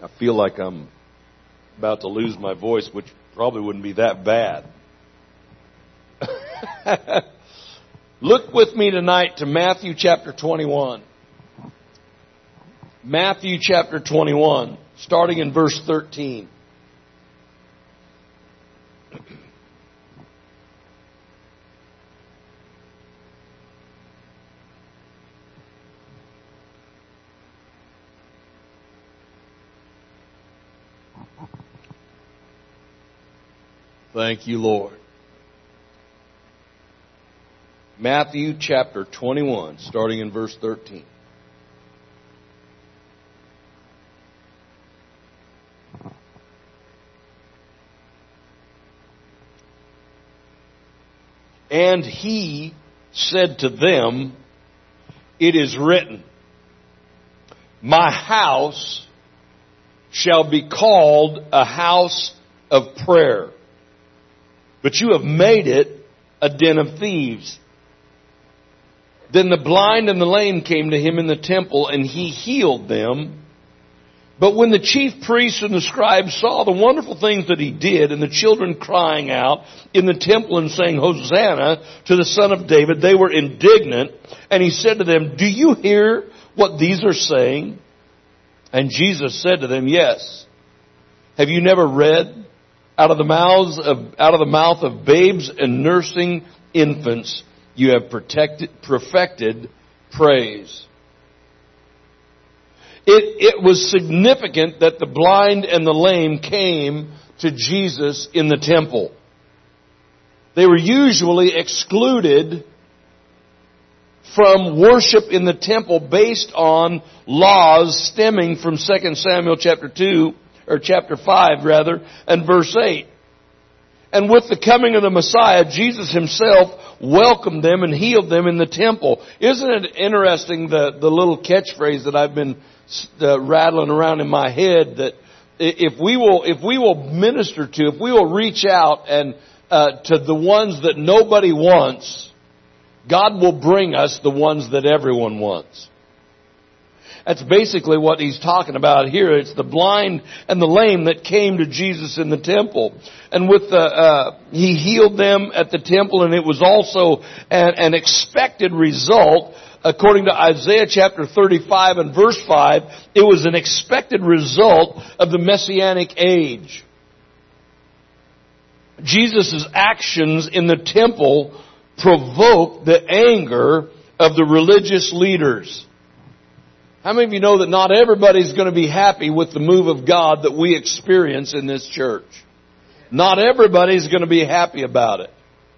I feel like I'm about to lose my voice, which probably wouldn't be that bad. Look with me tonight to Matthew chapter 21. Matthew chapter 21, starting in verse 13. Thank you, Lord. Matthew chapter 21, starting in verse 13. And he said to them, "It is written, my house shall be called a house of prayer. But you have made it a den of thieves." Then the blind and the lame came to him in the temple, and he healed them. But when the chief priests and the scribes saw the wonderful things that he did, and the children crying out in the temple and saying, "Hosanna to the Son of David," they were indignant. And he said to them, "Do you hear what these are saying?" And Jesus said to them, "Yes. Have you never read, out of the mouth of babes and nursing infants, you have perfected praise." It was significant that the blind and the lame came to Jesus in the temple. They were usually excluded from worship in the temple based on laws stemming from 2 Samuel chapter 2, or chapter 5 rather, and verse 8. And with the coming of the Messiah, Jesus himself welcomed them and healed them in the temple. Isn't it interesting, the little catchphrase that I've been rattling around in my head, that if we will minister to, if we will reach out and to the ones that nobody wants, God will bring us the ones that everyone wants. That's basically what he's talking about here. It's the blind and the lame that came to Jesus in the temple. And he healed them at the temple, and it was also an expected result. According to Isaiah chapter 35 and verse 5, it was an expected result of the Messianic age. Jesus' actions in the temple provoked the anger of the religious leaders. How many of you know that not everybody's going to be happy with the move of God that we experience in this church? Not everybody's going to be happy about it.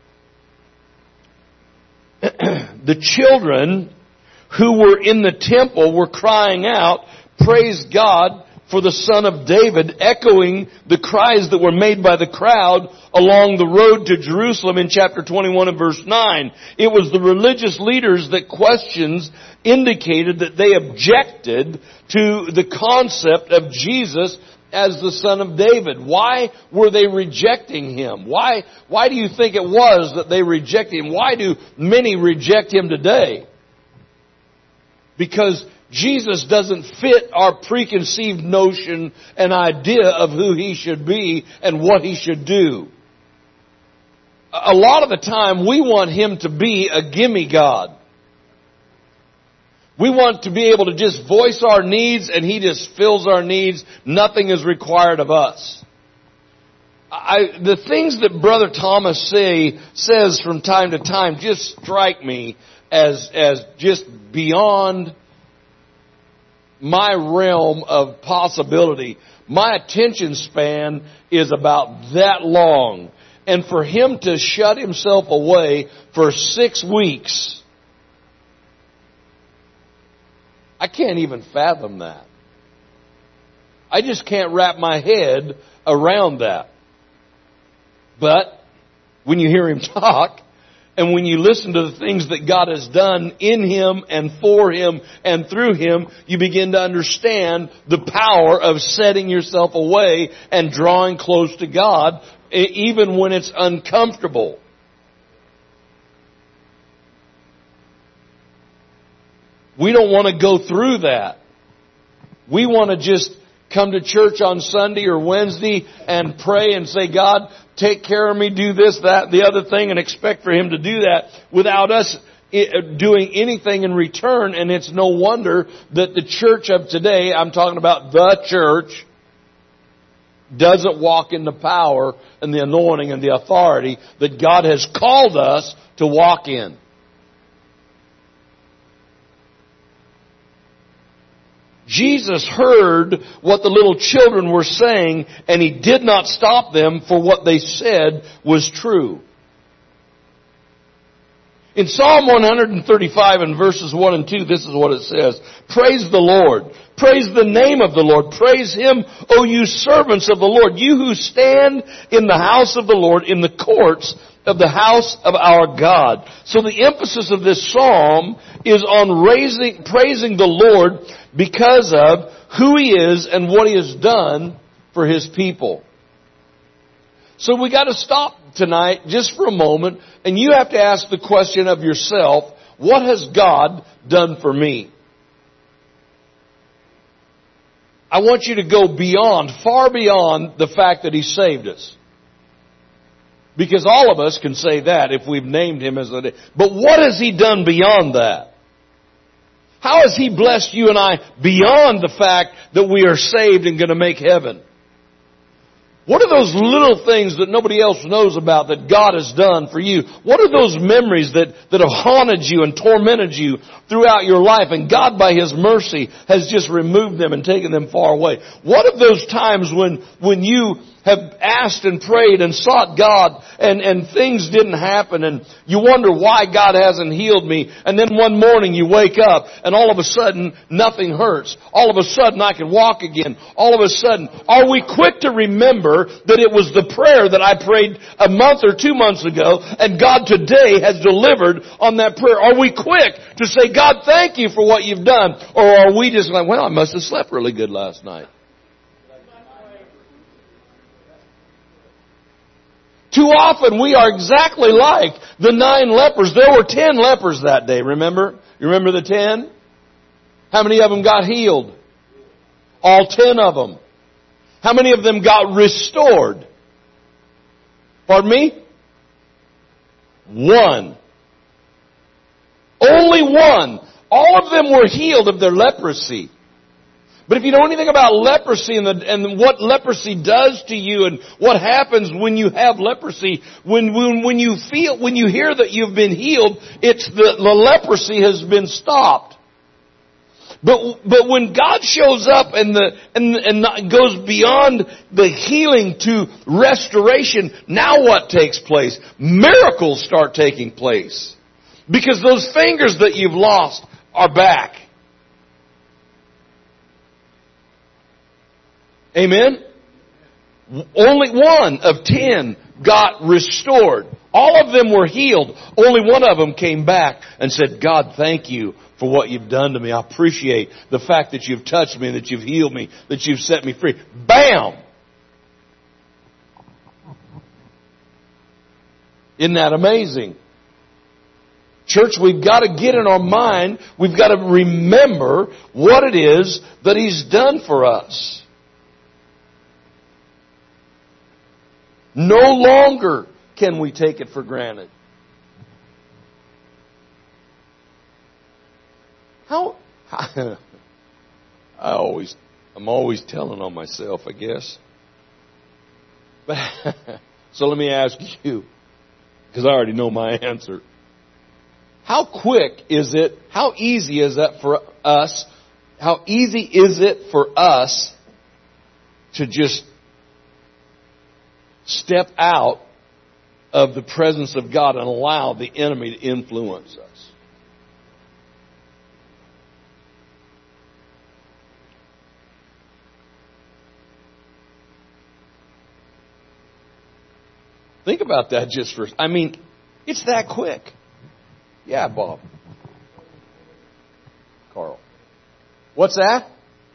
The children who were in the temple were crying out, "Praise God for the Son of David," echoing the cries that were made by the crowd along the road to Jerusalem in chapter 21 and verse 9. It was the religious leaders that questions indicated that they objected to the concept of Jesus as the Son of David. Why were they rejecting him? Why do you think it was that they rejected him? Why do many reject him today? Because Jesus doesn't fit our preconceived notion and idea of who he should be and what he should do. A lot of the time we want him to be a gimme God. We want to be able to just voice our needs and he just fills our needs. Nothing is required of us. The things that Brother Thomas says from time to time just strike me as just beyond my realm of possibility. My attention span is about that long. And for him to shut himself away for 6 weeks, I can't even fathom that. I just can't wrap my head around that. But when you hear him talk, and when you listen to the things that God has done in him and for him and through him, you begin to understand the power of setting yourself away and drawing close to God, even when it's uncomfortable. We don't want to go through that. We want to just come to church on Sunday or Wednesday and pray and say, God, take care of me, do this, that, the other thing, and expect for Him to do that without us doing anything in return. And it's no wonder that the church of today, I'm talking about the church, doesn't walk in the power and the anointing and the authority that God has called us to walk in. Jesus heard what the little children were saying, and He did not stop them, for what they said was true. In Psalm 135 and verses 1 and 2, this is what it says. Praise the Lord. Praise the name of the Lord. Praise Him, O you servants of the Lord, you who stand in the house of the Lord, in the courts of the house of our God. So the emphasis of this psalm is on praising the Lord because of who He is and what He has done for His people. So we got to stop tonight just for a moment, and you have to ask the question of yourself, what has God done for me? I want you to go beyond, far beyond the fact that He saved us. Because all of us can say that if we've named Him as the... But what has He done beyond that? How has He blessed you and I beyond the fact that we are saved and going to make heaven? What are those little things that nobody else knows about that God has done for you? What are those memories that have haunted you and tormented you throughout your life, and God by His mercy has just removed them and taken them far away? What of those times when you have asked and prayed and sought God and things didn't happen and you wonder why God hasn't healed me, and then one morning you wake up and all of a sudden nothing hurts. All of a sudden I can walk again. All of a sudden, are we quick to remember that it was the prayer that I prayed a month or 2 months ago and God today has delivered on that prayer? Are we quick to say, God, thank you for what you've done? Or are we just like, well, I must have slept really good last night? Too often we are exactly like the 9 lepers. There were 10 lepers that day, remember? You remember the 10? How many of them got healed? All 10 of them. How many of them got restored? Pardon me? 1. Only 1. All of them were healed of their leprosy. But if you know anything about leprosy and what leprosy does to you and what happens when you have leprosy, when you hear that you've been healed, it's the leprosy has been stopped. But when God shows up and goes beyond the healing to restoration, now what takes place? Miracles start taking place. Because those fingers that you've lost are back. Amen? Only 1 of 10 got restored. All of them were healed. Only 1 of them came back and said, God, thank you for what you've done to me. I appreciate the fact that you've touched me, that you've healed me, that you've set me free. Bam! Isn't that amazing? Church, we've got to get in our mind, we've got to remember what it is that He's done for us. No longer can we take it for granted. I'm always telling on myself, I guess. But so let me ask you, because I already know my answer. How quick is it? How easy is that for us? How easy is it for us to just step out of the presence of God and allow the enemy to influence us? Think about that just for... I mean, it's that quick. Yeah, Bob. Carl. What's that?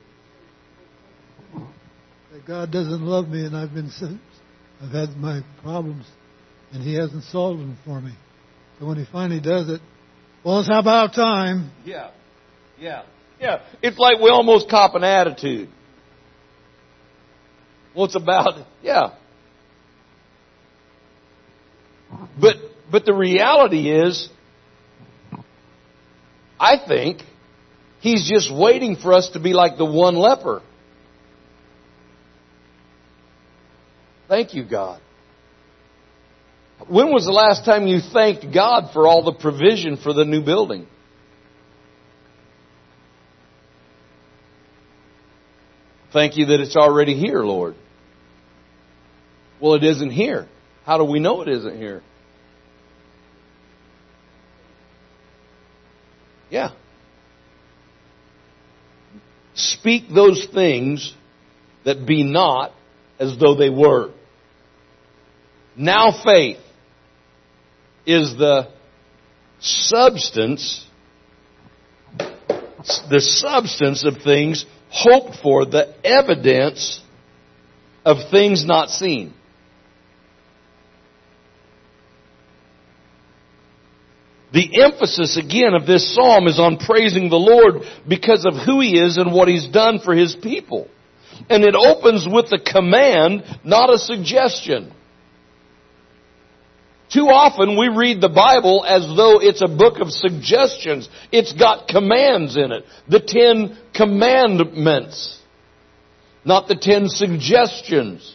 That God doesn't love me and I've had my problems and He hasn't solved them for me. So when He finally does it, well, it's about time. Yeah. It's like we almost cop an attitude. Well, it's about, yeah. But the reality is, I think, He's just waiting for us to be like the one leper. Thank you, God. When was the last time you thanked God for all the provision for the new building? Thank you that it's already here, Lord. Well, it isn't here. How do we know it isn't here? Yeah. Speak those things that be not as though they were. Now faith is the substance of things hoped for, the evidence of things not seen. The emphasis again of this psalm is on praising the Lord because of who He is and what He's done for His people. And it opens with a command, not a suggestion. Too often we read the Bible as though it's a book of suggestions. It's got commands in it. The 10 commandments. Not the 10 suggestions.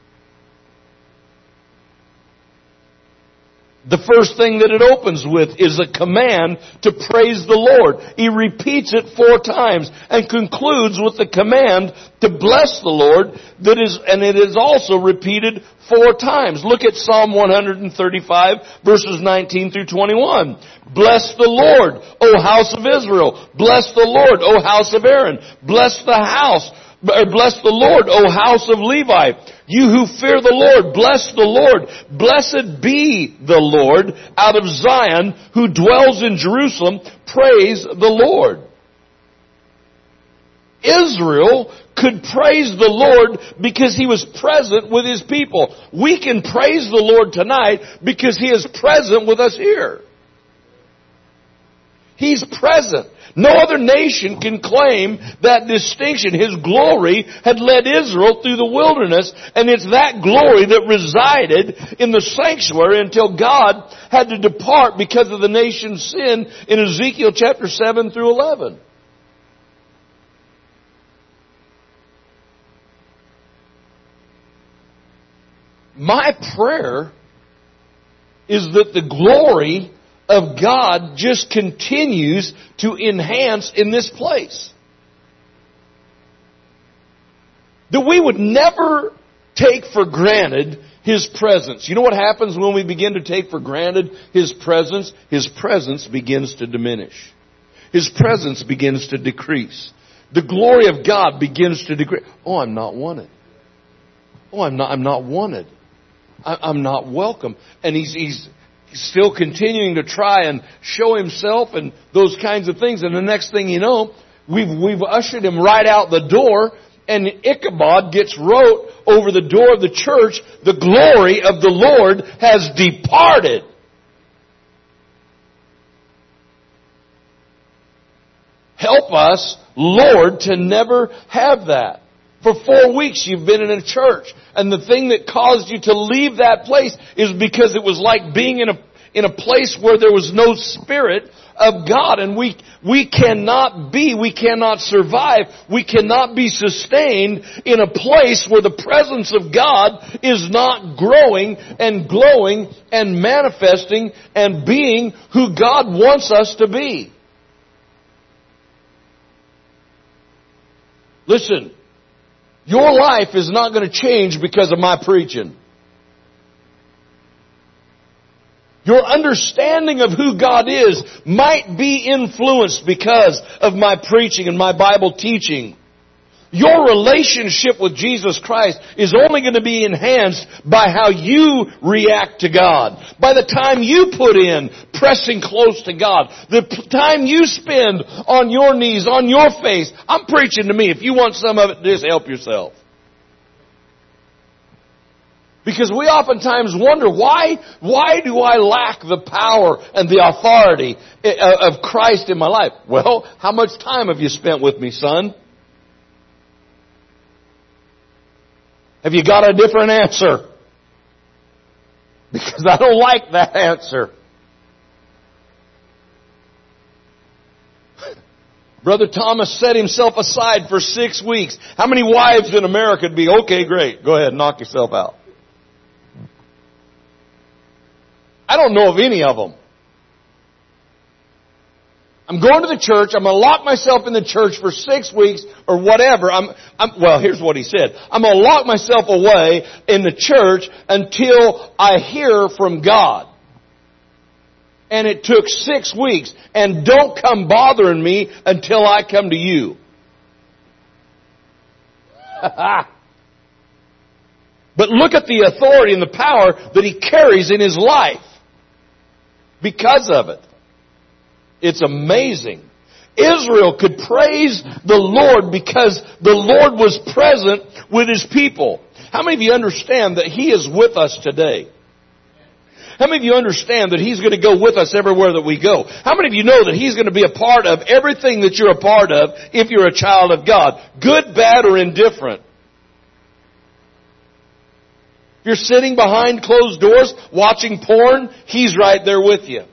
The first thing that it opens with is a command to praise the Lord. He repeats it 4 times and concludes with the command to bless the Lord. And it is also repeated 4 times. Look at Psalm 135 verses 19 through 21. Bless the Lord, O house of Israel. Bless the Lord, O house of Aaron. Bless the Lord, O house of Levi. You who fear the Lord, bless the Lord. Blessed be the Lord out of Zion, who dwells in Jerusalem. Praise the Lord. Israel could praise the Lord because He was present with His people. We can praise the Lord tonight because He is present with us here. He's present. No other nation can claim that distinction. His glory had led Israel through the wilderness, and it's that glory that resided in the sanctuary until God had to depart because of the nation's sin in Ezekiel chapter 7 through 11. My prayer is that the glory of God just continues to enhance in this place. That we would never take for granted His presence. You know what happens when we begin to take for granted His presence? His presence begins to diminish. His presence begins to decrease. The glory of God begins to decrease. Oh, I'm not wanted. Oh, I'm not wanted. I'm not welcome. And He's still continuing to try and show Himself and those kinds of things. And the next thing you know, we've ushered Him right out the door, and Ichabod gets wrote over the door of the church, the glory of the Lord has departed. Help us, Lord, to never have that. For 4 weeks you've been in a church, and the thing that caused you to leave that place is because it was like being in a place where there was no Spirit of God. And we cannot survive, we cannot be sustained in a place where the presence of God is not growing and glowing and manifesting and being who God wants us to be. Listen. Your life is not going to change because of my preaching. Your understanding of who God is might be influenced because of my preaching and my Bible teaching. Your relationship with Jesus Christ is only going to be enhanced by how you react to God. By the time you put in pressing close to God, the time you spend on your knees, on your face. I'm preaching to me. If you want some of it, just help yourself. Because we oftentimes wonder, why do I lack the power and the authority of Christ in my life? Well, how much time have you spent with me, son? Have you got a different answer? Because I don't like that answer. Brother Thomas set himself aside for 6 weeks. How many wives in America would be, okay, great, go ahead, knock yourself out? I don't know of any of them. I'm going to the church. I'm going to lock myself in the church for 6 weeks or whatever. Well, here's what he said. I'm going to lock myself away in the church until I hear from God. And it took 6 weeks. And don't come bothering me until I come to you. But look at the authority and the power that he carries in his life because of it. It's amazing. Israel could praise the Lord because the Lord was present with His people. How many of you understand that He is with us today? How many of you understand that He's going to go with us everywhere that we go? How many of you know that He's going to be a part of everything that you're a part of if you're a child of God? Good, bad, or indifferent. If you're sitting behind closed doors watching porn, He's right there with you.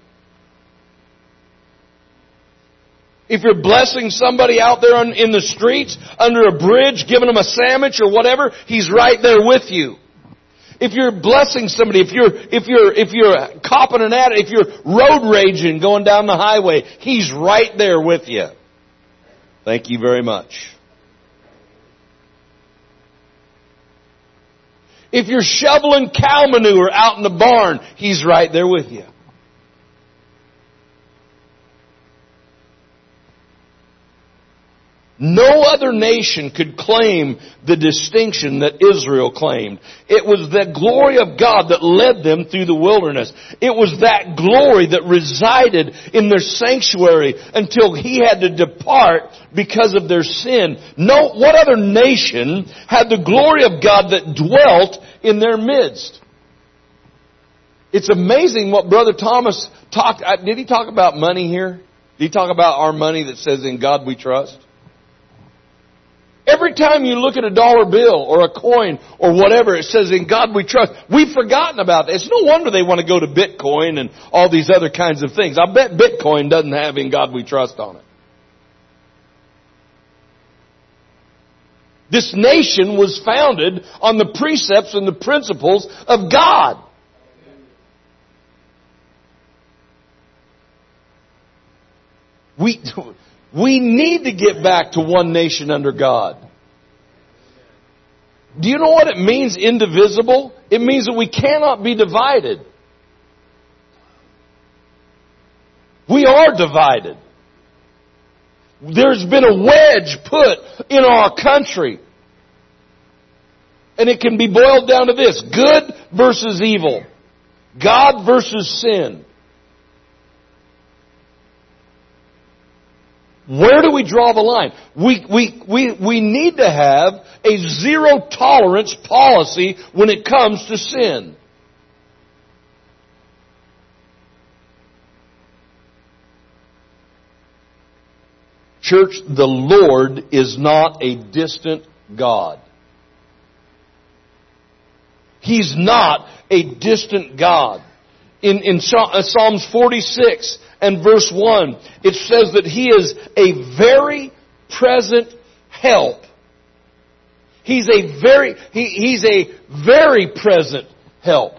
If you're blessing somebody out there in the streets, under a bridge, giving them a sandwich or whatever, He's right there with you. If you're blessing somebody, if you're copping an ad, if you're road raging going down the highway, He's right there with you. Thank you very much. If you're shoveling cow manure out in the barn, He's right there with you. No other nation could claim the distinction that Israel claimed. It was the glory of God that led them through the wilderness. It was that glory that resided in their sanctuary until He had to depart because of their sin. No, what other nation had the glory of God that dwelt in their midst? It's amazing what Brother Thomas talked. Did he talk about money here? Did he talk about our money that says, "In God we trust"? Every time you look at a dollar bill or a coin or whatever, it says, "In God we trust." We've forgotten about that. It's no wonder they want to go to Bitcoin and all these other kinds of things. I bet Bitcoin doesn't have "In God we trust" on it. This nation was founded on the precepts and the principles of God. We need to get back to one nation under God. Do you know what it means, indivisible? It means that we cannot be divided. We are divided. There's been a wedge put in our country. And it can be boiled down to this: good versus evil. God versus sin. Where do we draw the line? We need to have a zero tolerance policy when it comes to sin. Church, the Lord is not a distant God. He's not a distant God. In Psalms 46 and verse 1, it says that He is a very present help. He's a very present help.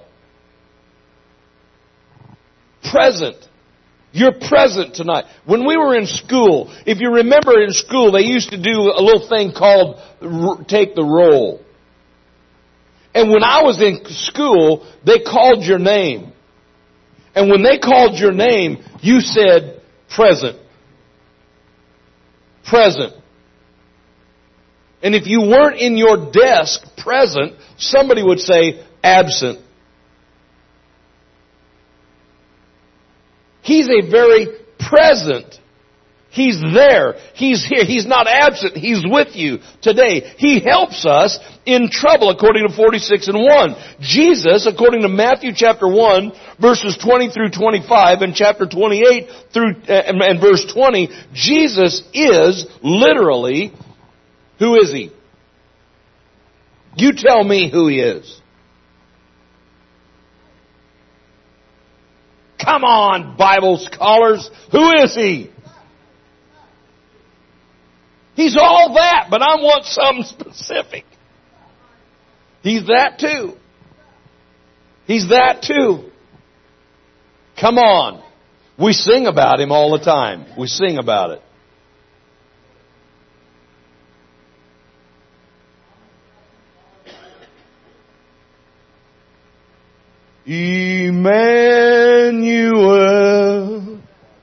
Present. You're present tonight. When we were in school, if you remember in school, they used to do a little thing called take the roll. And when I was in school, they called your name. And when they called your name, you said present. Present. And if you weren't in your desk present, somebody would say absent. He's a very present. He's there. He's here. He's not absent. He's with you today. He helps us in trouble, according to 46 and 1. Jesus, according to Matthew chapter 1, verses 20 through 25, and chapter 28 through and verse 20, Jesus is literally, who is He? You tell me who He is. Come on, Bible scholars. Who is He? He's all that, but I want something specific. He's that too. He's that too. Come on. We sing about Him all the time. We sing about it. Emmanuel.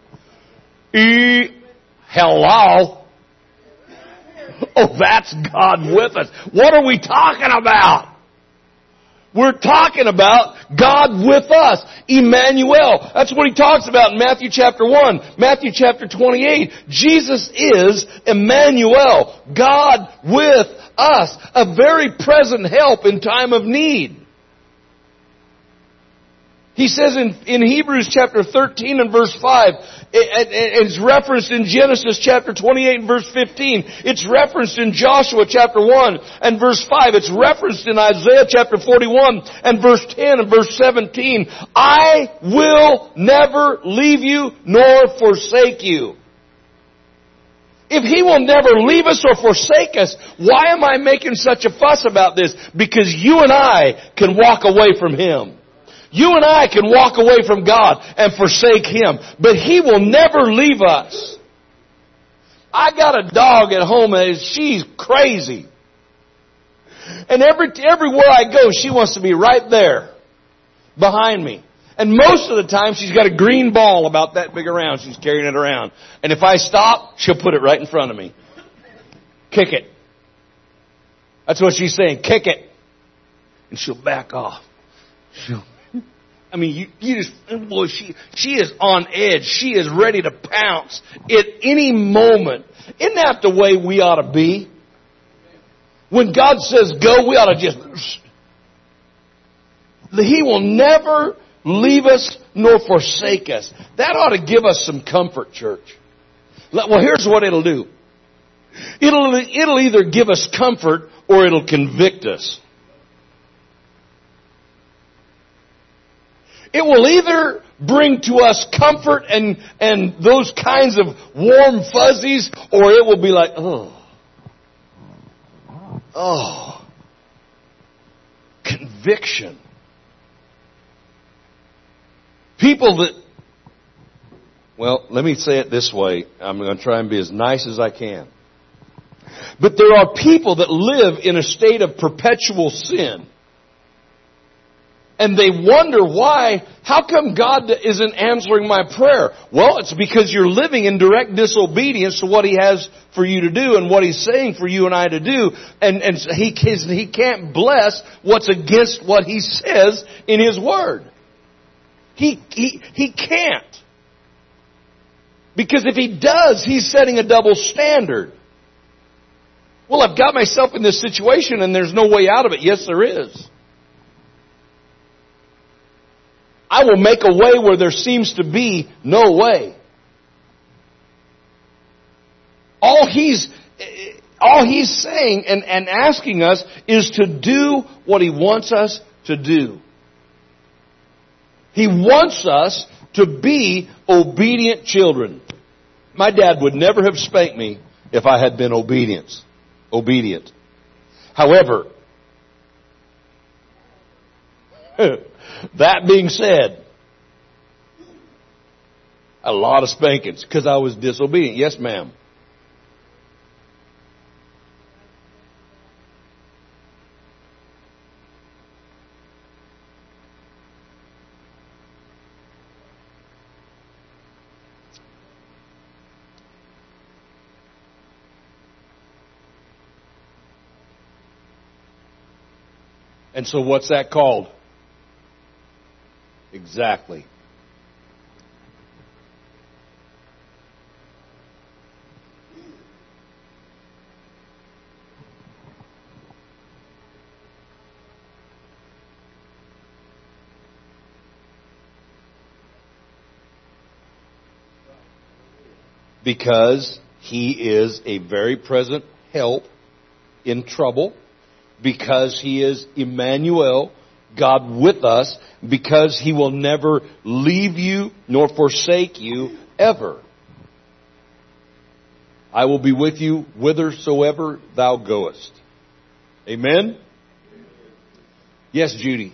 Hello. Oh, that's God with us. What are we talking about? We're talking about God with us. Emmanuel. That's what He talks about in Matthew chapter 1. Matthew chapter 28. Jesus is Emmanuel. God with us. A very present help in time of need. He says in Hebrews chapter 13 and verse 5, it's referenced in Genesis chapter 28 and verse 15. It's referenced in Joshua chapter 1 and verse 5. It's referenced in Isaiah chapter 41 and verse 10 and verse 17. I will never leave you nor forsake you. If He will never leave us or forsake us, why am I making such a fuss about this? Because you and I can walk away from Him. You and I can walk away from God and forsake Him, but He will never leave us. I got a dog at home and she's crazy. And everywhere I go, she wants to be right there behind me. And most of the time she's got a green ball about that big around. She's carrying it around. And if I stop, she'll put it right in front of me. Kick it. That's what she's saying. Kick it. And she'll back off. You just, boy, she is on edge. She is ready to pounce at any moment. Isn't that the way we ought to be? When God says go, we ought to just... He will never leave us nor forsake us. That ought to give us some comfort, church. Well, here's what it'll do. It'll either give us comfort or it'll convict us. It will either bring to us comfort and those kinds of warm fuzzies, or it will be like, conviction. People that, well, let me say it this way. I'm going to try and be as nice as I can. But there are people that live in a state of perpetual sin. And they wonder why, how come God isn't answering my prayer? Well, it's because you're living in direct disobedience to what He has for you to do and what He's saying for you and I to do. And He can't bless what's against what He says in His Word. He can't. Because if He does, He's setting a double standard. Well, I've got myself in this situation and there's no way out of it. Yes, there is. I will make a way where there seems to be no way. All He's saying and asking us is to do what He wants us to do. He wants us to be obedient children. My dad would never have spanked me if I had been obedient. However, that being said, a lot of spankings because I was disobedient. Yes, ma'am. And so what's that called? Exactly. Because He is a very present help in trouble. because He is Emmanuel, God with us, because He will never leave you nor forsake you ever. I will be with you whithersoever thou goest. Amen? Yes, Judy.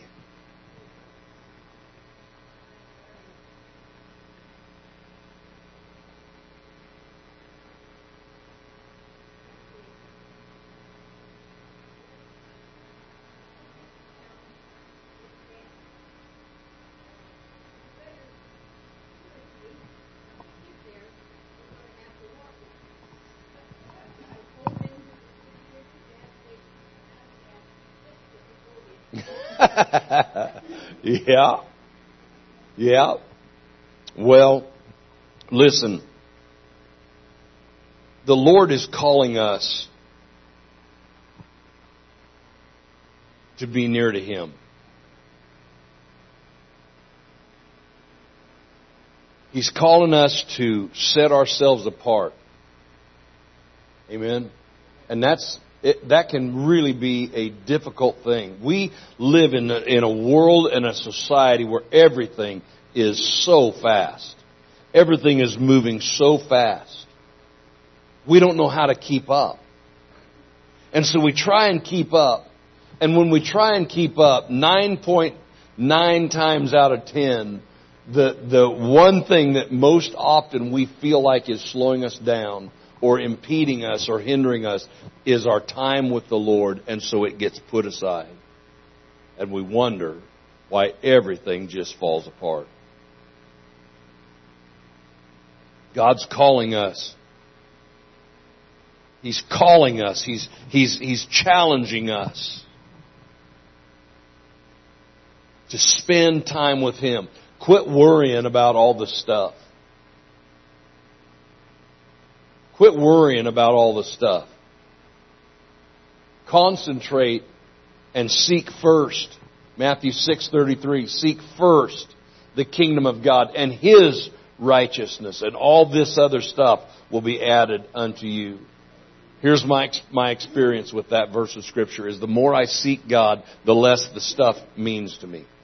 Yeah. Yeah. Well, listen. The Lord is calling us to be near to Him. He's calling us to set ourselves apart. Amen. And that can really be a difficult thing. We live in a world and a society where everything is so fast. Everything is moving so fast. We don't know how to keep up. And so we try and keep up. And when we try and keep up, 9.9 times out of 10, the one thing that most often we feel like is slowing us down or impeding us or hindering us is our time with the Lord, and so it gets put aside. And we wonder why everything just falls apart. God's calling us. He's calling us. He's challenging us to spend time with Him. Quit worrying about all the stuff. Quit worrying about all the stuff. Concentrate and seek first. Matthew 6:33. Seek first the kingdom of God and His righteousness, and all this other stuff will be added unto you. Here's my experience with that verse of Scripture is the more I seek God, the less the stuff means to me.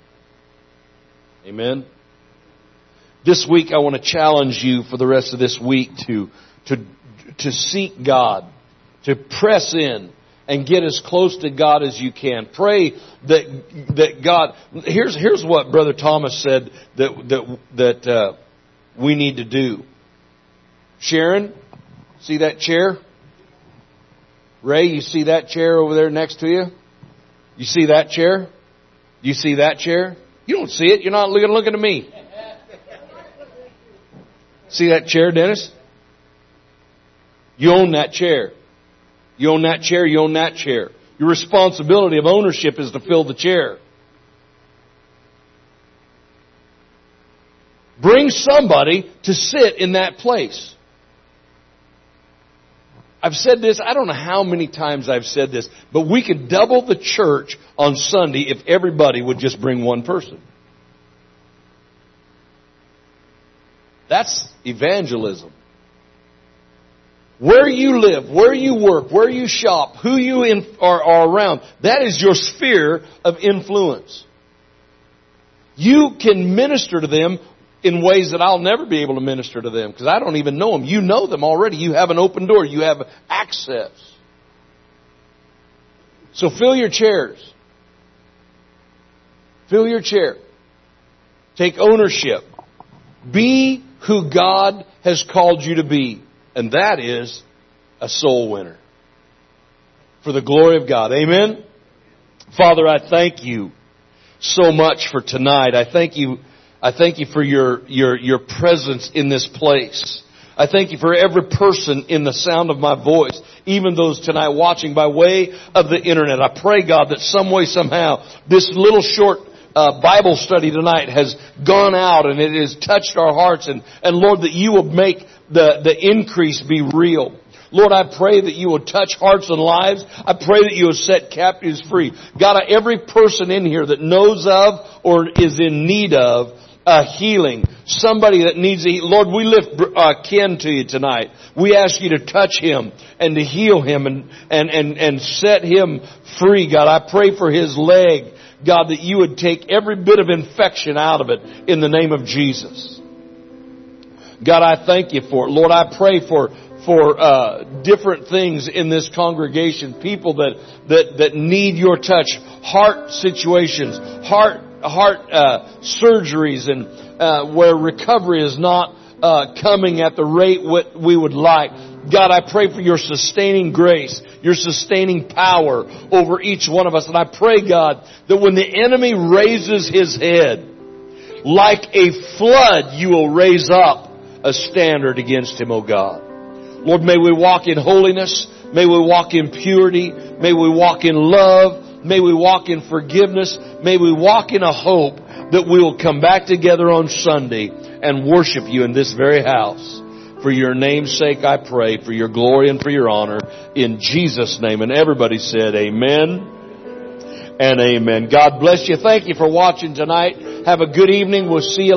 Amen? This week I want to challenge you for the rest of this week to seek God, to press in and get as close to God as you can. Pray that God... Here's what Brother Thomas said that we need to do. Sharon, see that chair? Ray, you see that chair over there next to you? You see that chair? You see that chair? You don't see it. You're not looking at me. See that chair, Dennis? You own that chair. You own that chair. You own that chair. Your responsibility of ownership is to fill the chair. Bring somebody to sit in that place. I've said this, I don't know how many times I've said this, but we could double the church on Sunday if everybody would just bring one person. That's evangelism. Where you live, where you work, where you shop, who you are around, that is your sphere of influence. You can minister to them in ways that I'll never be able to minister to them because I don't even know them. You know them already. You have an open door. You have access. So fill your chairs. Fill your chair. Take ownership. Be who God has called you to be. And that is a soul winner. For the glory of God. Amen? Father, I thank you so much for tonight. I thank you for your presence in this place. I thank you for every person in the sound of my voice, even those tonight watching by way of the internet. I pray, God, that some way, somehow, this little short Bible study tonight has gone out and it has touched our hearts. And Lord, that you will make the increase be real. Lord, I pray that you will touch hearts and lives. I pray that you will set captives free. God, every person in here that knows of or is in need of healing. Somebody that needs a healing. Lord, we lift Ken to you tonight. We ask you to touch him and to heal him and set him free, God. I pray for his leg, God, that you would take every bit of infection out of it in the name of Jesus. God, I thank you for it. Lord, I pray for different things in this congregation, people that need your touch, heart situations, heart surgeries, and where recovery is not coming at the rate what we would like. God, I pray for your sustaining grace, your sustaining power over each one of us. And I pray, God, that when the enemy raises his head, like a flood, you will raise up a standard against him, O God. Lord, may we walk in holiness. May we walk in purity. May we walk in love. May we walk in forgiveness. May we walk in a hope that we will come back together on Sunday and worship you in this very house. For your name's sake, I pray, for your glory and for your honor, in Jesus' name. And everybody said amen and amen. God bless you. Thank you for watching tonight. Have a good evening. We'll see you